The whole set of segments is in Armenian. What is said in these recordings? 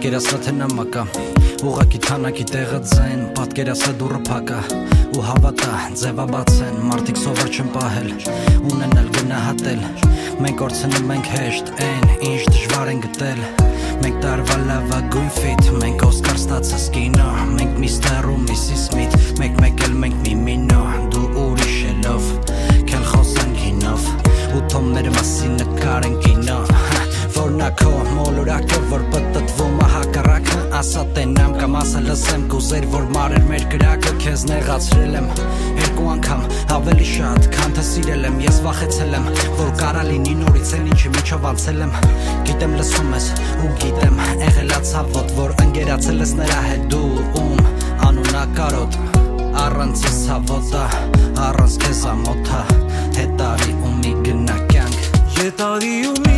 Պատկերացրա թե նամակա ուղակի թանակի տեղը ձեն պատկերացրա դուրը փակա ու հավատա ձևաբացեն մարդիկ սովոր չեն պահել ունենալ գնահատել մենք կորցնում ենք հեշտ այն ինչ դժվար են գտել մենք տարվա լավագույն ֆիտ մենք օսկար ստացած կինո մենք միստեր ու միսիս Սմիթ մեկ էլ մենք միմինո դու ուրիշ ելով քել խոսան գինով ու թոմներ մասի նկարեն կինո Որնակո մոլորակը որ պտտվում է հակառակը ասա տենամ կամ ասա լսեմ կուզեր որ մարեր մեր կրակը քեզ նեղացրել եմ երկու անգամ ավելի շատ քան թե սիրել եմ ես վախեցել եմ որ կարա լինի նորից էլ ինչի միջով անցել եմ գիտեմ լսում ես ու գիտեմ եղելա ցավոտ որ ընկերացել ես նրա հետ դու ում անունա կարոտ առանց ես ցավոտա առանց քեզ ամոթա հետարի ու մի գնա կյանք Հետարի ու մի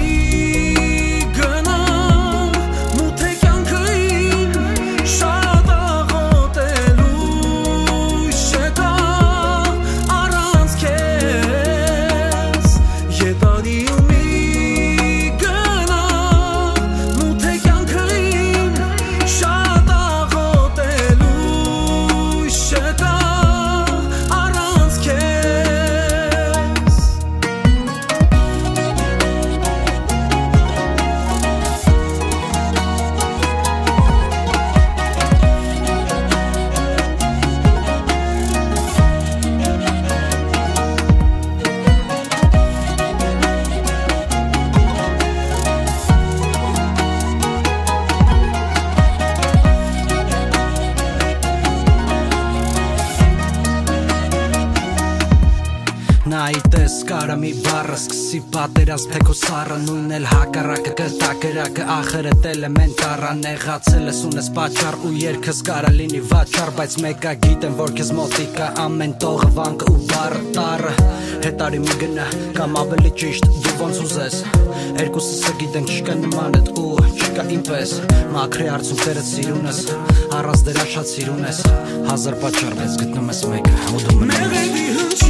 Նայտես կարա մի բառը սկսի պատերազմ թե քո սառը նույն էլ հակառակը կտա կրակը ախրդ էլեմենտարա նեղացել ես ունես պատճառ ու երկս կարա լինի վաճառ բայց մեկա գիտեմ որ քեզ մոտիկա ամեն տողը վանկը ու բառը տառը հետարի մի գնա կամ ավելի ճիշտ դու ոնց ուզես երկուսս գիտենք չկա նմանդ ու չկա ինպես մաքրի արցունքները սիրուն ես առանց դրա շատ սիրուն ես հազար պատճառ բայց գտնում ես մեկը ու դու մնաս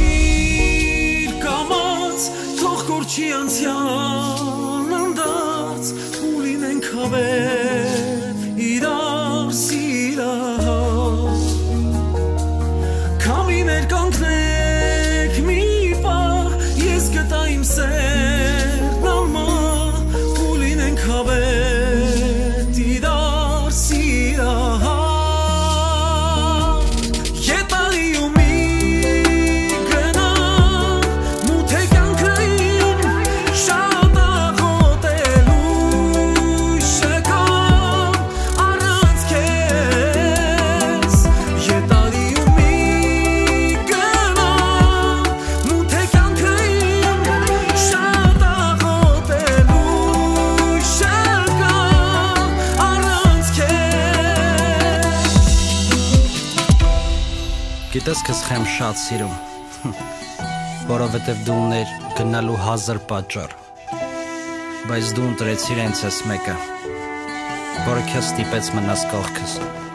Չի անցյան ընդարձ ու լինենք հավեր իրար սիրահար Քամիներ կանգնեք մի պահ ես գտա իմ սերն ամա ու լինենք հավեր իրար սիրահար Գիտես քեզ խեմ շատ սիրում որովհետև դու ուներ գնալու հազար պատճառ բայց դու ընտրեցիր հենց այս մեկը որը քեզ ստիպեց մնաս կողքս